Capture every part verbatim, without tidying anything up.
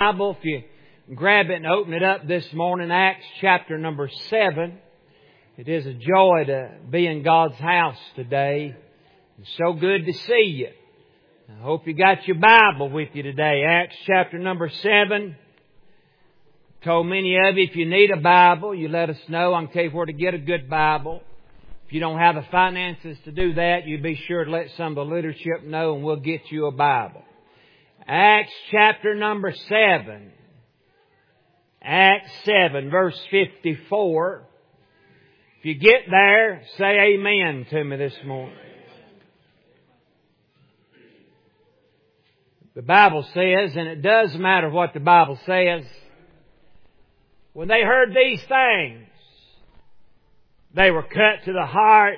Bible, if you grab it and open it up this morning, Acts chapter number seven. It is a joy to be in God's house today. It's so good to see you. I hope you got your Bible with you today. Acts chapter number seven. I told many of you, if you need a Bible, you let us know. I can tell you where to get a good Bible. If you don't have the finances to do that, you be sure to let some of the leadership know and we'll get you a Bible. Acts chapter number seven. Acts seven, verse fifty-four. If you get there, say amen to me this morning. The Bible says, and it does matter what the Bible says, when they heard these things, they were cut to the heart.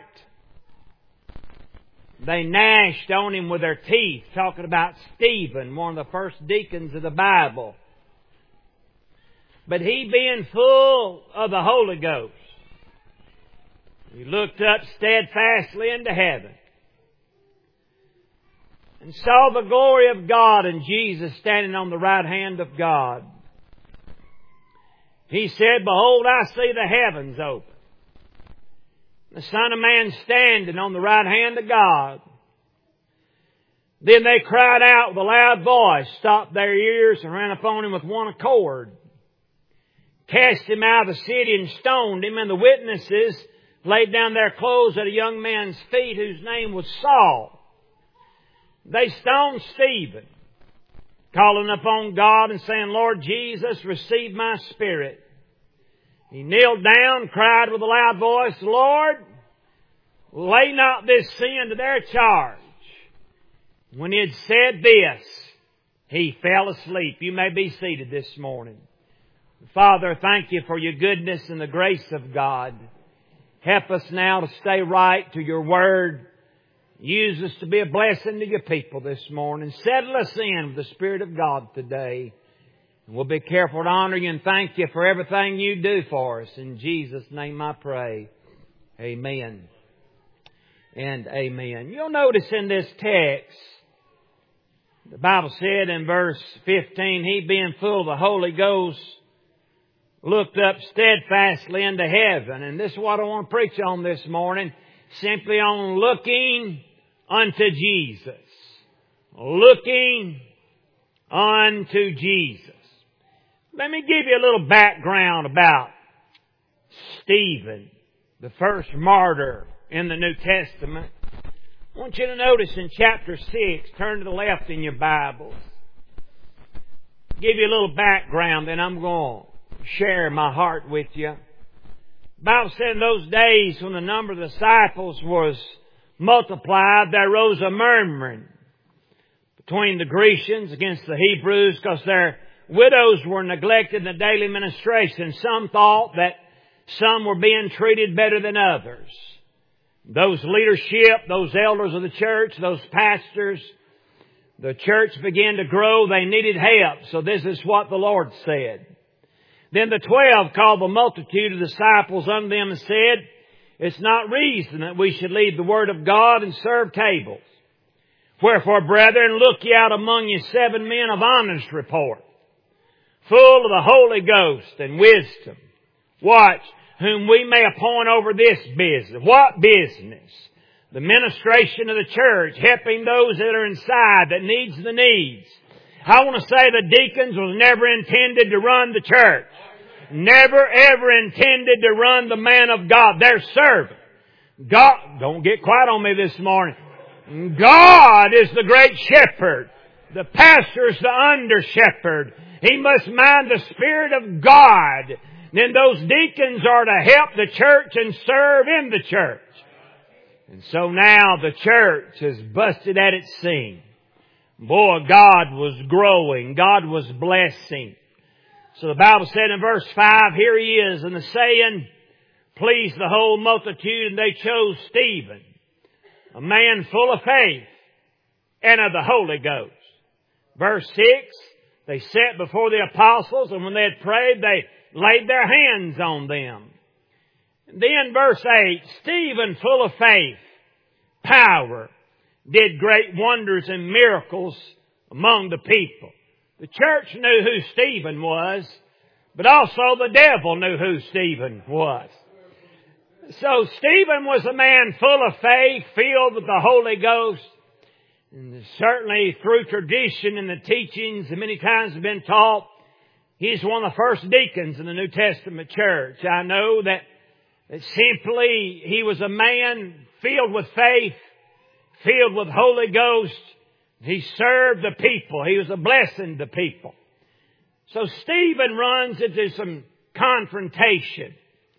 They gnashed on him with their teeth, talking about Stephen, one of the first deacons of the Bible. But he, being full of the Holy Ghost, he looked up steadfastly into heaven and saw the glory of God and Jesus standing on the right hand of God. He said, Behold, I see the heavens open, the Son of Man standing on the right hand of God. Then they cried out with a loud voice, stopped their ears, and ran upon him with one accord, cast him out of the city and stoned him. And the witnesses laid down their clothes at a young man's feet whose name was Saul. They stoned Stephen, calling upon God and saying, Lord Jesus, receive my spirit. He kneeled down, cried with a loud voice, Lord, lay not this sin to their charge. When he had said this, he fell asleep. You may be seated this morning. Father, thank you for your goodness and the grace of God. Help us now to stay right to your word. Use us to be a blessing to your people this morning. Settle us in with the Spirit of God today. And we'll be careful to honor you and thank you for everything you do for us. In Jesus' name I pray. Amen. And amen. You'll notice in this text, the Bible said in verse fifteen, he being full of the Holy Ghost, looked up steadfastly into heaven. And this is what I want to preach on this morning. Simply on looking unto Jesus. Looking unto Jesus. Let me give you a little background about Stephen, the first martyr in the New Testament. I want you to notice in chapter six, turn to the left in your Bibles. Give you a little background, then I'm going to share my heart with you. The Bible said in those days when the number of disciples was multiplied, there rose a murmuring between the Grecians against the Hebrews because their widows were neglected in the daily ministration. Some thought that some were being treated better than others. Those leadership, those elders of the church, those pastors, the church began to grow. They needed help. So this is what the Lord said. Then the twelve called the multitude of disciples unto them and said, It's not reason that we should leave the word of God and serve tables. Wherefore, brethren, look ye out among you seven men of honest report, full of the Holy Ghost and wisdom. Watch, whom we may appoint over this business. What business? The ministration of the church, helping those that are inside, that needs the needs. I want to say the deacons was never intended to run the church. Never ever intended to run the man of God. They're servant. God, don't get quiet on me this morning. God is the great shepherd. The pastor is the under shepherd. He must mind the Spirit of God. Then those deacons are to help the church and serve in the church. And so now the church is busted at its seams. Boy, God was growing. God was blessing. So the Bible said in verse five, here he is, and the saying pleased the whole multitude, and they chose Stephen, a man full of faith and of the Holy Ghost. Verse six, they sat before the apostles, and when they had prayed, they laid their hands on them. And then verse eight, Stephen, full of faith, power, did great wonders and miracles among the people. The church knew who Stephen was, but also the devil knew who Stephen was. So Stephen was a man full of faith, filled with the Holy Ghost. And certainly through tradition and the teachings that many times have been taught, he's one of the first deacons in the New Testament church. I know that, that simply he was a man filled with faith, filled with Holy Ghost. He served the people. He was a blessing to people. So Stephen runs into some confrontation.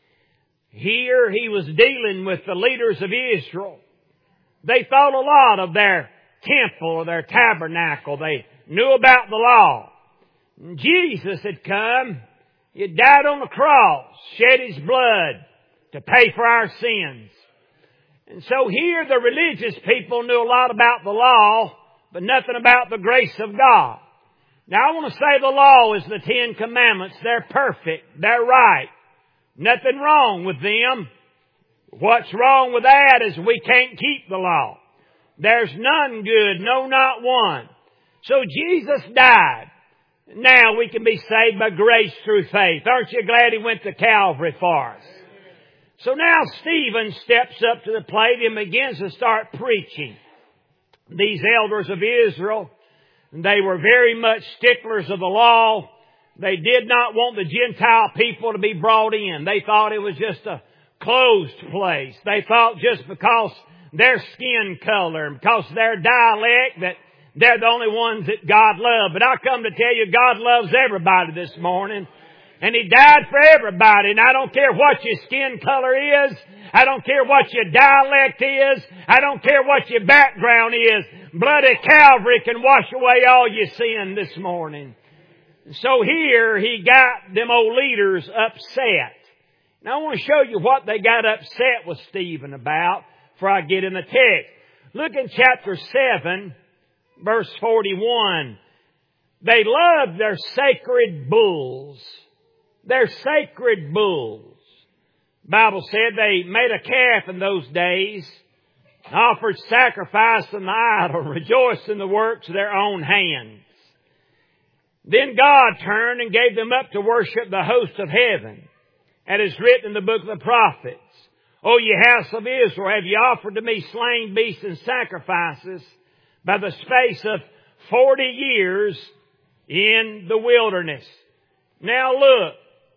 Here he was dealing with the leaders of Israel. They thought a lot of their temple or their tabernacle. They knew about the law. And Jesus had come. He had died on the cross, shed His blood to pay for our sins. And so here the religious people knew a lot about the law, but nothing about the grace of God. Now I want to say the law is the Ten Commandments. They're perfect. They're right. Nothing wrong with them. What's wrong with that is we can't keep the law. There's none good, no, not one. So Jesus died. Now we can be saved by grace through faith. Aren't you glad He went to Calvary for us? So now Stephen steps up to the plate and begins to start preaching. These elders of Israel, they were very much sticklers of the law. They did not want the Gentile people to be brought in. They thought it was just a closed place. They thought just because their skin color, because their dialect, that they're the only ones that God loved. But I come to tell you, God loves everybody this morning. And He died for everybody. And I don't care what your skin color is. I don't care what your dialect is. I don't care what your background is. Bloody Calvary can wash away all your sin this morning. So here he got them old leaders upset. Now I want to show you what they got upset with Stephen about before I get in the text. Look in chapter seven, verse forty-one. They loved their sacred bulls. Their sacred bulls. The Bible said they made a calf in those days, offered sacrifice in the idol, rejoiced in the works of their own hands. Then God turned and gave them up to worship the host of heaven. And it's written in the book of the prophets, O ye house of Israel, have ye offered to me slain beasts and sacrifices by the space of forty years in the wilderness. Now look,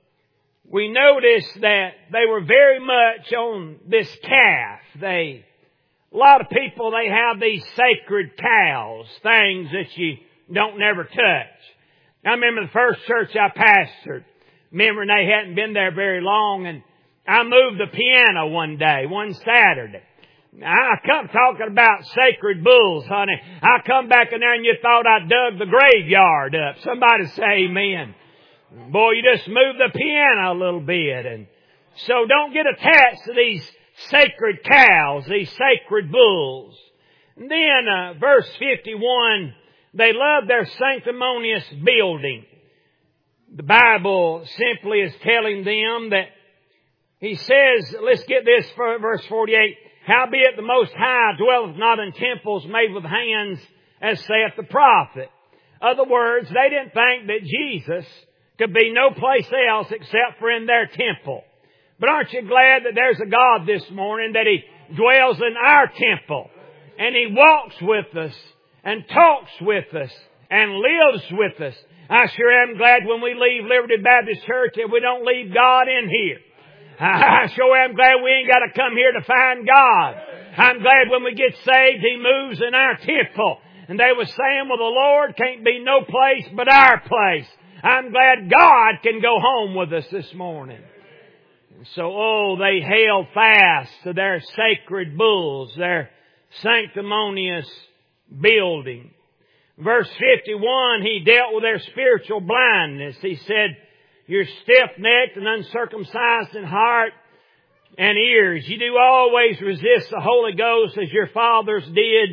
we notice that they were very much on this calf. They, a lot of people, they have these sacred cows, things that you don't never touch. I remember the first church I pastored. Remember, they hadn't been there very long, and I moved the piano one day, one Saturday. I come talking about sacred bulls, honey. I come back in there and you thought I dug the graveyard up. Somebody say amen. Boy, you just moved the piano a little bit. And so don't get attached to these sacred cows, these sacred bulls. And then uh, verse fifty-one, they love their sanctimonious building. The Bible simply is telling them that, he says, let's get this for verse forty-eight, howbeit the Most High dwelleth not in temples made with hands, as saith the prophet. Other words, they didn't think that Jesus could be no place else except for in their temple. But aren't you glad that there's a God this morning, that He dwells in our temple, and He walks with us, and talks with us, and lives with us. I sure am glad when we leave Liberty Baptist Church that we don't leave God in here. I sure am glad we ain't got to come here to find God. I'm glad when we get saved, He moves in our temple. And they were saying, well, the Lord can't be no place but our place. I'm glad God can go home with us this morning. And so, oh, they held fast to their sacred bulls, their sanctimonious building. Verse fifty-one, he dealt with their spiritual blindness. He said, you're stiff-necked and uncircumcised in heart and ears. You do always resist the Holy Ghost as your fathers did,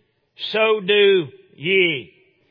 so do ye.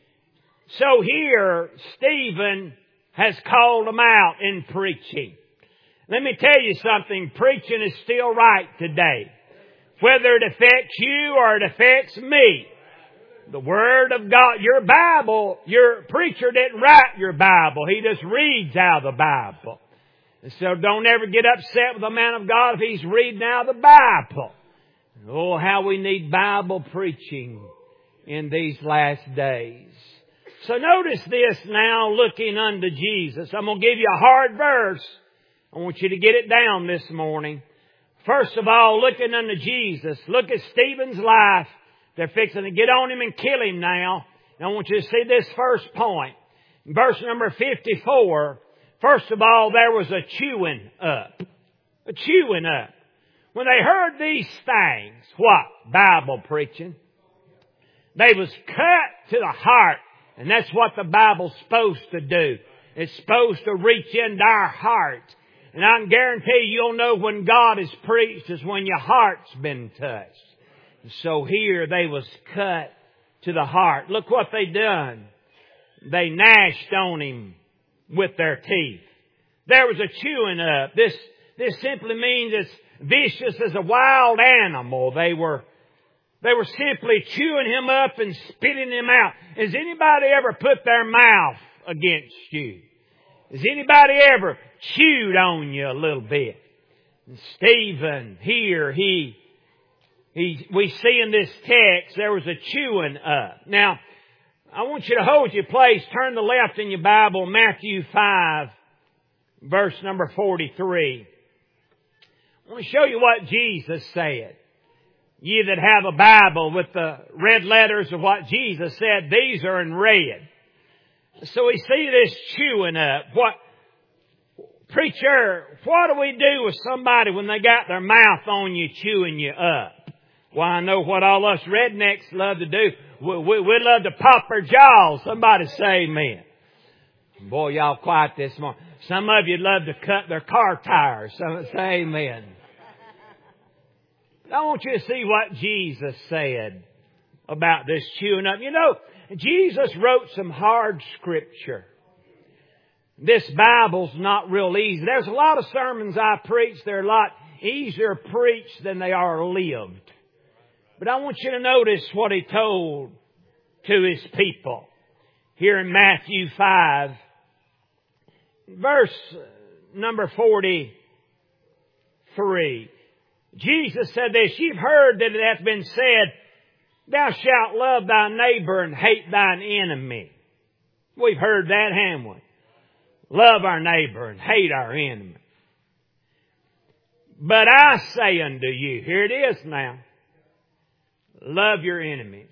So here, Stephen has called them out in preaching. Let me tell you something, preaching is still right today. Whether it affects you or it affects me. The Word of God. Your Bible, your preacher didn't write your Bible. He just reads out of the Bible. And so don't ever get upset with a man of God if he's reading out of the Bible. Oh, how we need Bible preaching in these last days. So notice this now, looking unto Jesus. I'm going to give you a hard verse. I want you to get it down this morning. First of all, looking unto Jesus. Look at Stephen's life. They're fixing to get on him and kill him now. And I want you to see this first point. Verse number fifty-four. First of all, there was a chewing up. A chewing up. When they heard these things, what? Bible preaching. They was cut to the heart. And that's what the Bible's supposed to do. It's supposed to reach into our heart. And I can guarantee you, you'll know when God is preached is when your heart's been touched. And so here they was cut to the heart. Look what they done. They gnashed on him with their teeth. There was a chewing up. This, this simply means it's vicious as a wild animal. They were, they were simply chewing him up and spitting him out. Has anybody ever put their mouth against you? Has anybody ever chewed on you a little bit? And Stephen here, he, he, we see in this text there was a chewing up. Now, I want you to hold your place. Turn to the left in your Bible, Matthew five, verse number forty-three. I want to show you what Jesus said. You that have a Bible with the red letters of what Jesus said, these are in red. So we see this chewing up. What, preacher, what do we do with somebody when they got their mouth on you, chewing you up? Well, I know what all us rednecks love to do. We, we, we love to pop our jaws. Somebody say amen. Boy, y'all quiet this morning. Some of you love to cut their car tires. Some say amen. I want you to see what Jesus said about this chewing up. You know, Jesus wrote some hard scripture. This Bible's not real easy. There's a lot of sermons I preach. They're a lot easier preached than they are lived. But I want you to notice what He told to His people. Here in Matthew five, verse number forty-three. Jesus said this, you've heard that it hath been said, thou shalt love thy neighbor and hate thine enemy. We've heard that, haven't we? Love our neighbor and hate our enemy. But I say unto you, here it is now, love your enemies.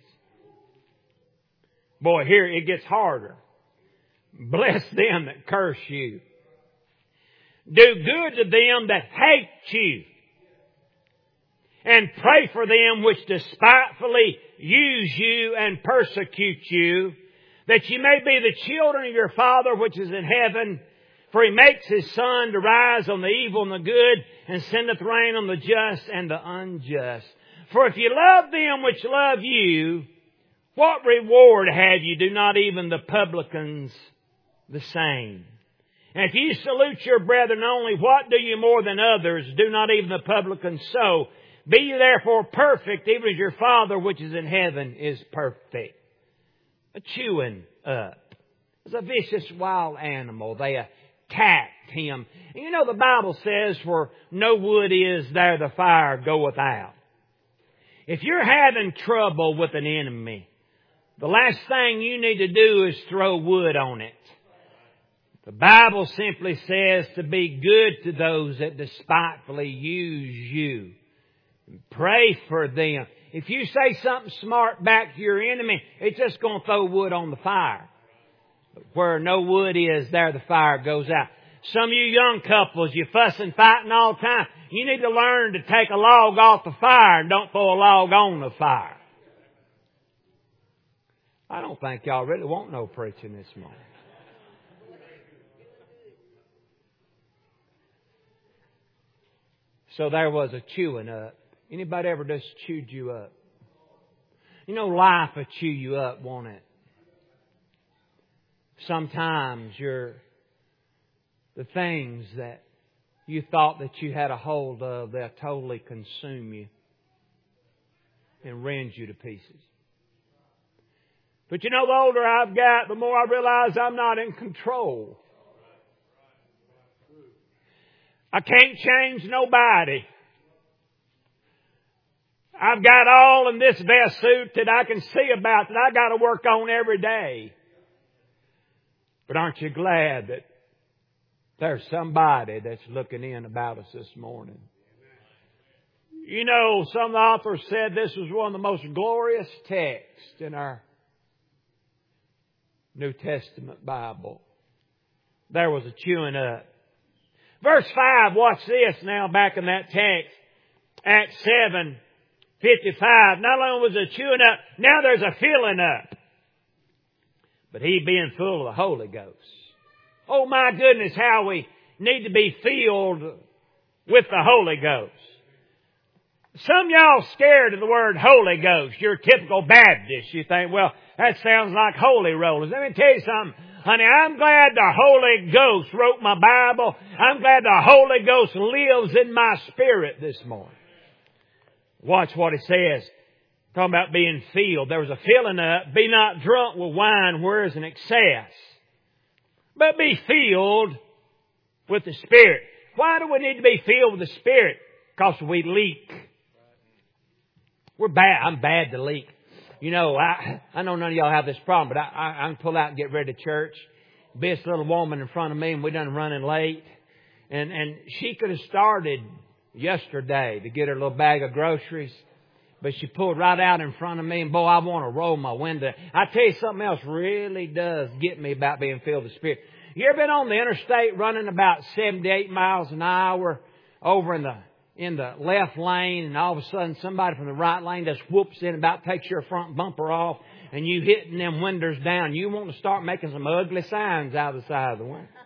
Boy, here it gets harder. Bless them that curse you. Do good to them that hate you. And pray for them which despitefully use you and persecute you, that ye may be the children of your Father which is in heaven. For He makes His sun to rise on the evil and the good, and sendeth rain on the just and the unjust. For if you love them which love you, what reward have you? Do not even the publicans the same? And if ye salute your brethren only, what do you more than others? Do not even the publicans so? Be ye therefore perfect, even as your Father which is in heaven is perfect. A chewing up. It's a vicious wild animal. They attacked Him. And you know the Bible says, where no wood is, there the fire goeth out. If you're having trouble with an enemy, the last thing you need to do is throw wood on it. The Bible simply says to be good to those that despitefully use you. Pray for them. If you say something smart back to your enemy, it's just going to throw wood on the fire. But where no wood is, there the fire goes out. Some of you young couples, you fuss and fighting all the time. You need to learn to take a log off the fire and don't throw a log on the fire. I don't think y'all really want no preaching this morning. So there was a chewing up. Anybody ever just chewed you up? You know, life will chew you up, won't it? Sometimes you're, the things that you thought that you had a hold of, they'll totally consume you and rend you to pieces. But you know, the older I've got, the more I realize I'm not in control. I can't change nobody. I've got all in this vest suit that I can see about that I got to work on every day. But aren't you glad that there's somebody that's looking in about us this morning? You know, some authors said this was one of the most glorious texts in our New Testament Bible. There was a chewing up. Verse five, watch this now back in that text. Acts seven fifty-five. Not only was it chewing up, now there's a filling up. But he being full of the Holy Ghost. Oh my goodness, how we need to be filled with the Holy Ghost. Some of y'all scared of the word Holy Ghost. You're a typical Baptist. You think, well, that sounds like holy rollers. Let me tell you something. Honey, I'm glad the Holy Ghost wrote my Bible. I'm glad the Holy Ghost lives in my spirit this morning. Watch what it says. Talking about being filled. There was a filling up. Be not drunk with wine where is an excess, but be filled with the Spirit. Why do we need to be filled with the Spirit? Because we leak. We're bad. I'm bad to leak. You know, I I know none of y'all have this problem, but I, I, I can pull out and get ready to church. Be this little woman in front of me, and we done running late. And, and she could have started yesterday to get her little bag of groceries. But she pulled right out in front of me, and boy, I want to roll my window. I tell you, something else really does get me about being filled with the Spirit. You ever been on the interstate running about seventy-eight miles an hour over in the in the left lane, and all of a sudden somebody from the right lane just whoops in, about takes your front bumper off, and you hitting them windows down? You want to start making some ugly signs out of the side of the window.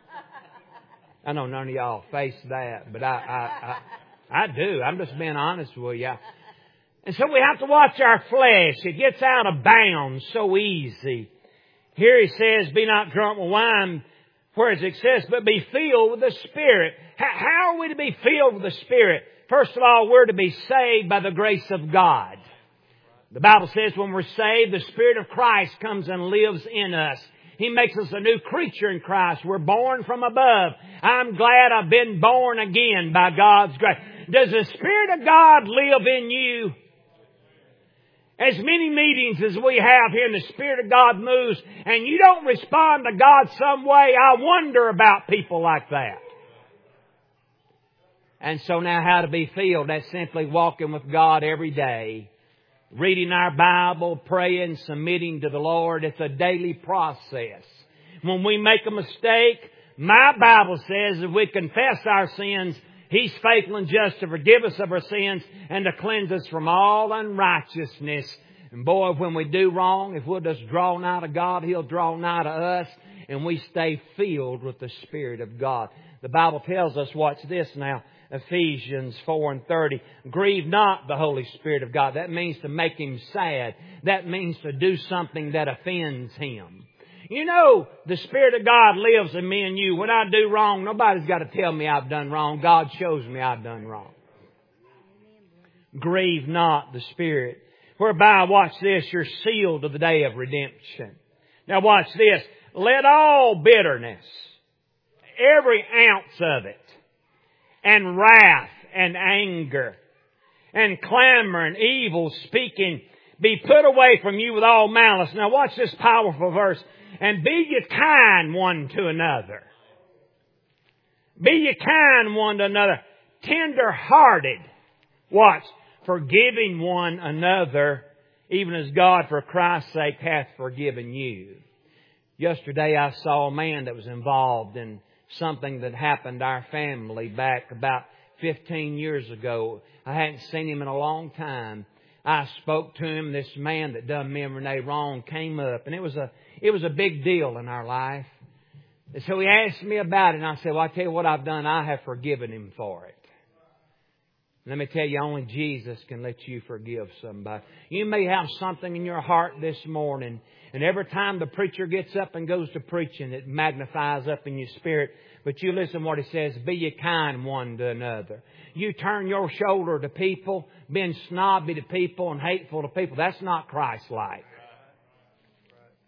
I know none of y'all face that, but I I I, I do. I'm just being honest with you. And so we have to watch our flesh. It gets out of bounds so easy. Here he says, be not drunk with wine where it's excess, but be filled with the Spirit. How are we to be filled with the Spirit? First of all, we're to be saved by the grace of God. The Bible says when we're saved, the Spirit of Christ comes and lives in us. He makes us a new creature in Christ. We're born from above. I'm glad I've been born again by God's grace. Does the Spirit of God live in you? As many meetings as we have here and the Spirit of God moves and you don't respond to God some way, I wonder about people like that. And so now how to be filled? That's simply walking with God every day. Reading our Bible, praying, submitting to the Lord. It's a daily process. When we make a mistake, my Bible says if we confess our sins, He's faithful and just to forgive us of our sins and to cleanse us from all unrighteousness. And boy, when we do wrong, if we'll just draw nigh to God, He'll draw nigh to us. And we stay filled with the Spirit of God. The Bible tells us, watch this now, Ephesians four and thirty. Grieve not the Holy Spirit of God. That means to make Him sad. That means to do something that offends Him. You know, the Spirit of God lives in me and you. When I do wrong, nobody's got to tell me I've done wrong. God shows me I've done wrong. Grieve not the Spirit. Whereby, watch this, you're sealed to the day of redemption. Now watch this. Let all bitterness, every ounce of it, and wrath and anger, and clamor and evil speaking, be put away from you with all malice. Now watch this powerful verse. And be ye kind one to another. Be ye kind one to another. Tender-hearted. Watch. Forgiving one another, even as God for Christ's sake hath forgiven you. Yesterday I saw a man that was involved in something that happened to our family back about fifteen years ago. I hadn't seen him in a long time. I spoke to him. This man that done me and Renee wrong came up, and it was a it was a big deal in our life. And so he asked me about it, and I said, well, I tell you what I've done. I have forgiven him for it. Let me tell you, only Jesus can let you forgive somebody. You may have something in your heart this morning, and every time the preacher gets up and goes to preaching, it magnifies up in your spirit. But you listen to what he says, be ye kind one to another. You turn your shoulder to people, being snobby to people and hateful to people. That's not Christ-like.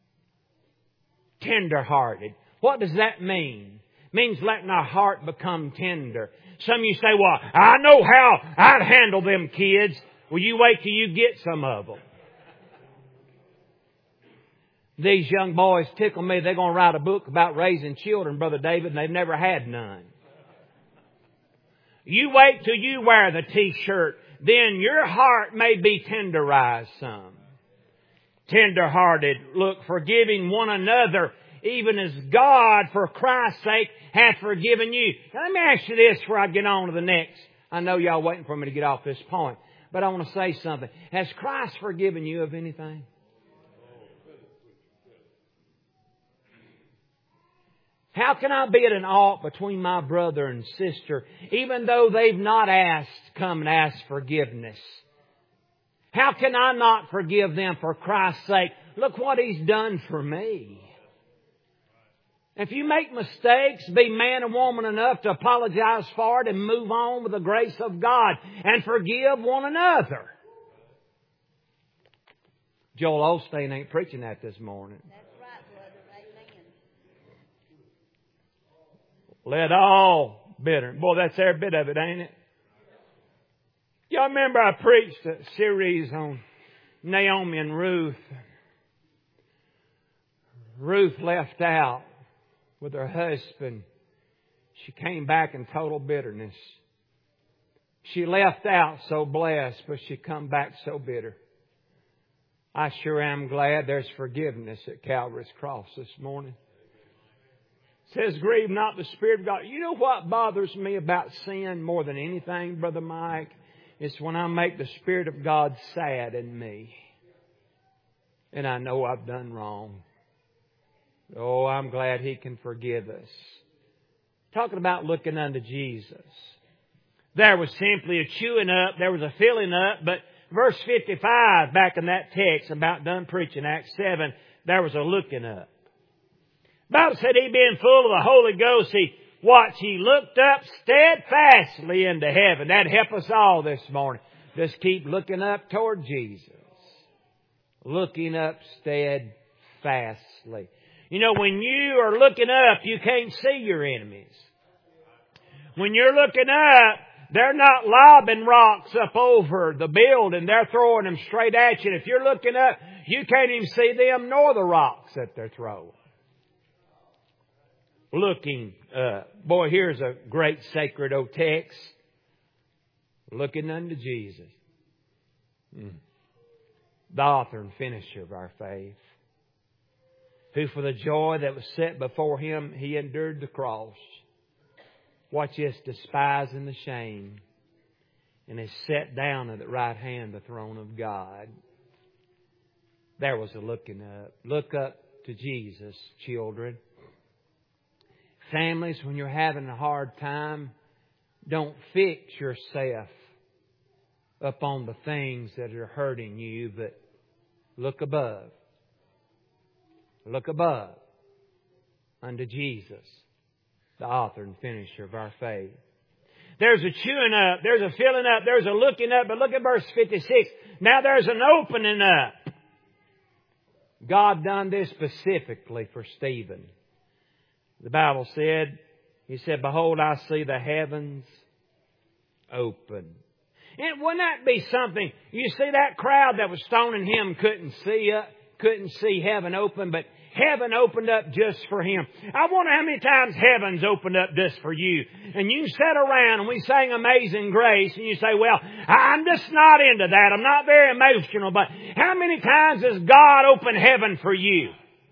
Tender-hearted. What does that mean? It means letting our heart become tender. Some of you say, well, I know how I'd handle them kids. Well, you wait till you get some of them. These young boys tickle me. They're going to write a book about raising children, Brother David, and they've never had none. You wait till you wear the t-shirt. Then your heart may be tenderized some. Tender-hearted. Look, forgiving one another, even as God, for Christ's sake, hath forgiven you. Now, let me ask you this before I get on to the next. I know y'all waiting for me to get off this point. But I want to say something. Has Christ forgiven you of anything? How can I be at an ought between my brother and sister, even though they've not asked, come and ask forgiveness? How can I not forgive them for Christ's sake? Look what He's done for me. If you make mistakes, be man and woman enough to apologize for it and move on with the grace of God and forgive one another. Joel Osteen ain't preaching that this morning. That's right, brother. Amen. Let all bitter. Boy, that's every bit of it, ain't it? Y'all remember I preached a series on Naomi and Ruth. Ruth left out with her husband. She came back in total bitterness. She left out so blessed, but she come back so bitter. I sure am glad there's forgiveness at Calvary's cross this morning. It says, grieve not the Spirit of God. You know what bothers me about sin more than anything, Brother Mike? It's when I make the Spirit of God sad in me. And I know I've done wrong. Oh, I'm glad He can forgive us. Talking about looking unto Jesus. There was simply a chewing up. There was a filling up. But verse fifty-five, back in that text, about done preaching, Acts seven, there was a looking up. The Bible said He being full of the Holy Ghost, He, watch, He looked up steadfastly into heaven. That'd help us all this morning. Just keep looking up toward Jesus. Looking up steadfastly. You know, when you are looking up, you can't see your enemies. When you're looking up, they're not lobbing rocks up over the building. They're throwing them straight at you. And if you're looking up, you can't even see them nor the rocks that they're throwing. Looking up. Boy, here's a great sacred old text. Looking unto Jesus. Mm. The author and finisher of our faith. Who for the joy that was set before Him, He endured the cross. Watch this, despising the shame. And is set down at the right hand of the throne of God. There was a looking up. Look up to Jesus, children. Families, when you're having a hard time, don't fix yourself up on the things that are hurting you, but look above. Look above unto Jesus, the author and finisher of our faith. There's a chewing up, there's a filling up, there's a looking up, but look at verse fifty-six. Now there's an opening up. God done this specifically for Stephen. The Bible said, He said, behold, I see the heavens open. And wouldn't that be something? You see, that crowd that was stoning Him couldn't see uh, couldn't see heaven open, but heaven opened up just for Him. I wonder how many times heaven's opened up just for you. And you sat around and we sang Amazing Grace and you say, well, I'm just not into that. I'm not very emotional. But how many times has God opened heaven for you?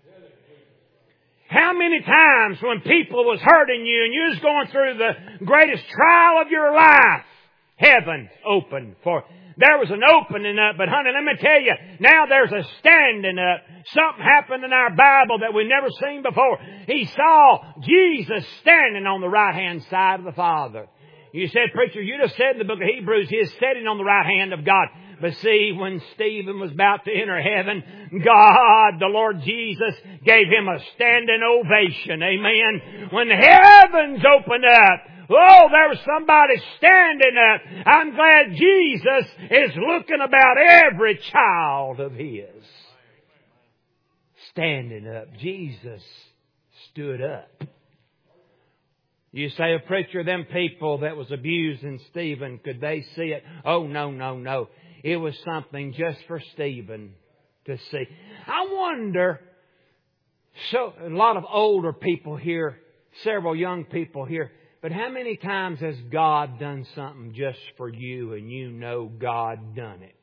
How many times when people was hurting you and you was going through the greatest trial of your life, heaven opened for you. There was an opening up, but honey, let me tell you, now there's a standing up. Something happened in our Bible that we've never seen before. He saw Jesus standing on the right-hand side of the Father. You said, preacher, you just said in the book of Hebrews, He is sitting on the right hand of God. But see, when Stephen was about to enter heaven, God, the Lord Jesus, gave him a standing ovation. Amen. When the heavens opened up, oh, there was somebody standing up. I'm glad Jesus is looking about every child of His. standing up. Jesus stood up. You say, a preacher, them people that was abusing Stephen, could they see it? Oh, no, no, no. It was something just for Stephen to see. I wonder, so a lot of older people here, several young people here, but how many times has God done something just for you and you know God done it?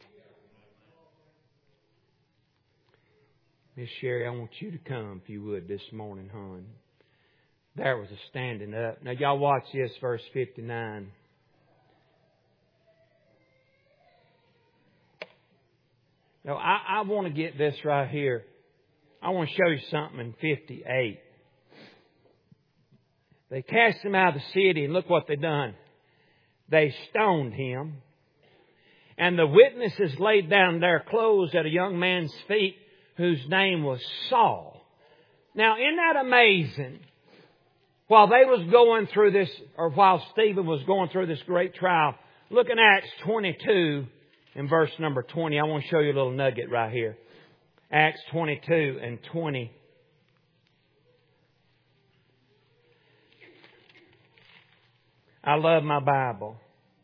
Miss Sherry, I want you to come, if you would, this morning, hon. There was a standing up. Now, y'all watch this, verse fifty-nine. Now, I, I want to get this right here. I want to show you something in fifty-eight. They cast him out of the city, and look what they done. They stoned him. And the witnesses laid down their clothes at a young man's feet whose name was Saul. Now, isn't that amazing? While they was going through this, or while Stephen was going through this great trial, look in Acts twenty-two and verse number twenty. I want to show you a little nugget right here. Acts twenty-two and twenty. I love my Bible.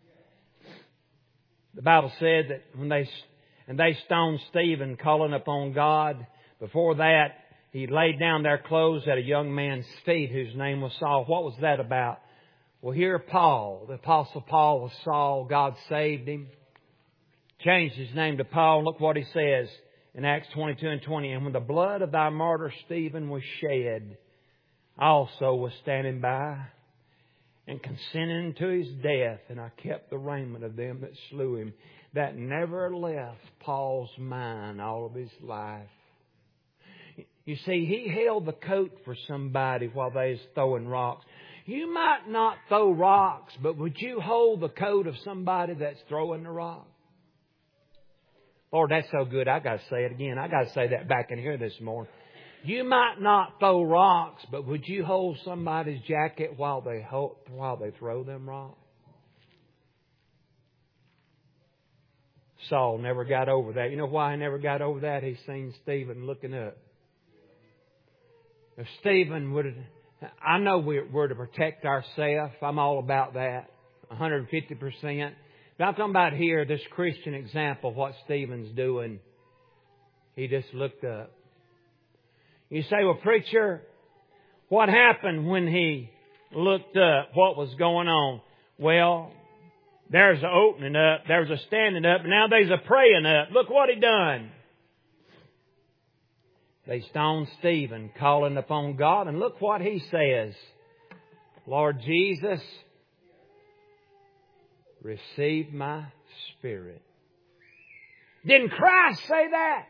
The Bible said that when they and they stoned Stephen, calling upon God. Before that, he laid down their clothes at a young man's feet whose name was Saul. What was that about? Well, here Paul, the Apostle Paul was Saul. God saved him. Changed his name to Paul. Look what he says in Acts twenty-two and twenty. And when the blood of thy martyr Stephen was shed, I also was standing by and consenting to his death. And I kept the raiment of them that slew him. That never left Paul's mind all of his life. You see, he held the coat for somebody while they was throwing rocks. You might not throw rocks, but would you hold the coat of somebody that's throwing the rock? Lord, that's so good. I got to say it again. I got to say that back in here this morning. You might not throw rocks, but would you hold somebody's jacket while they hold, while they throw them rocks? Saul never got over that. You know why he never got over that? He seen Stephen looking up. If Stephen would have, I know we're, we're to protect ourselves. I'm all about that. one hundred fifty percent. But I'm talking about here, this Christian example, what Stephen's doing. He just looked up. You say, well, preacher, what happened when he looked up? What was going on? Well, there's an opening up. There's a standing up. Now there's a praying up. Look what he done. They stoned Stephen, calling upon God. And look what he says. Lord Jesus, receive my spirit. Didn't Christ say that?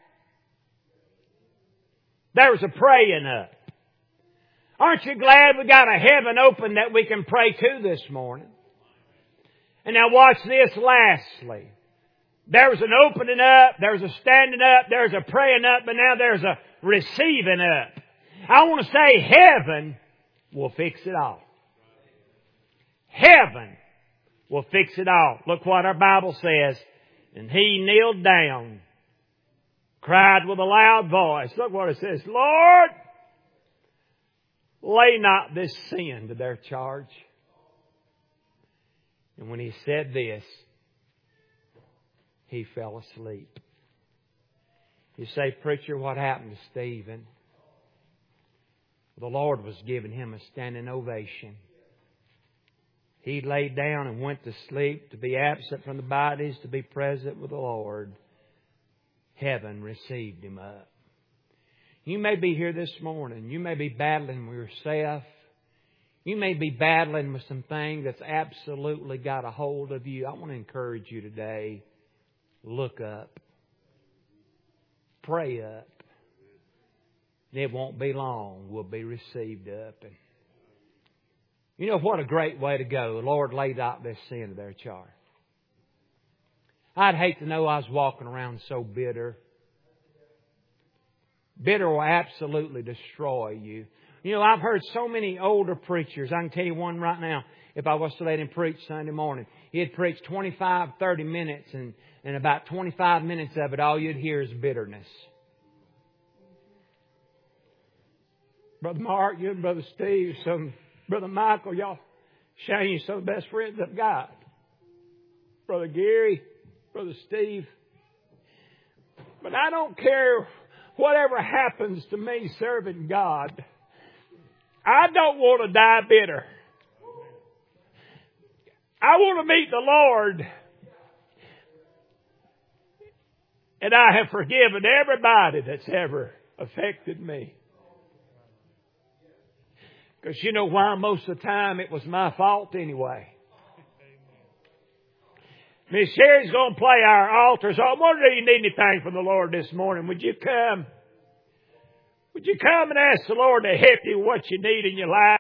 There was a praying up. Aren't you glad we got a heaven open that we can pray to this morning? And now watch this lastly. There was an opening up, there was a standing up, there was a praying up, but now there's a receiving up. I want to say heaven will fix it all. Heaven will fix it all. Look what our Bible says. And he kneeled down, cried with a loud voice. Look what it says. Lord, lay not this sin to their charge. And when he said this, he fell asleep. You say, preacher, what happened to Stephen? The Lord was giving him a standing ovation. He laid down and went to sleep, to be absent from the bodies, to be present with the Lord. Heaven received him up. You may be here this morning. You may be battling with yourself. You may be battling with some things that's absolutely got a hold of you. I want to encourage you today. Look up. Pray up. And it won't be long. We'll be received up. And you know what a great way to go. The Lord laid out this sin to their charge. I'd hate to know I was walking around so bitter. Bitter will absolutely destroy you. You know, I've heard so many older preachers. I can tell you one right now. If I was to let him preach Sunday morning, he'd preach twenty-five, thirty minutes, and, and about twenty-five minutes of it, all you'd hear is bitterness. Brother Mark, you and Brother Steve, some Brother Michael, y'all, Shane, some of the best friends I've got. Brother Gary, Brother Steve. But I don't care whatever happens to me serving God. I don't want to die bitter. I want to meet the Lord. And I have forgiven everybody that's ever affected me. Because you know why? Most of the time it was my fault anyway. Miss Sherry's going to play our altar. So I wonder if you need anything from the Lord this morning. Would you come? Would you come and ask the Lord to help you what you need in your life?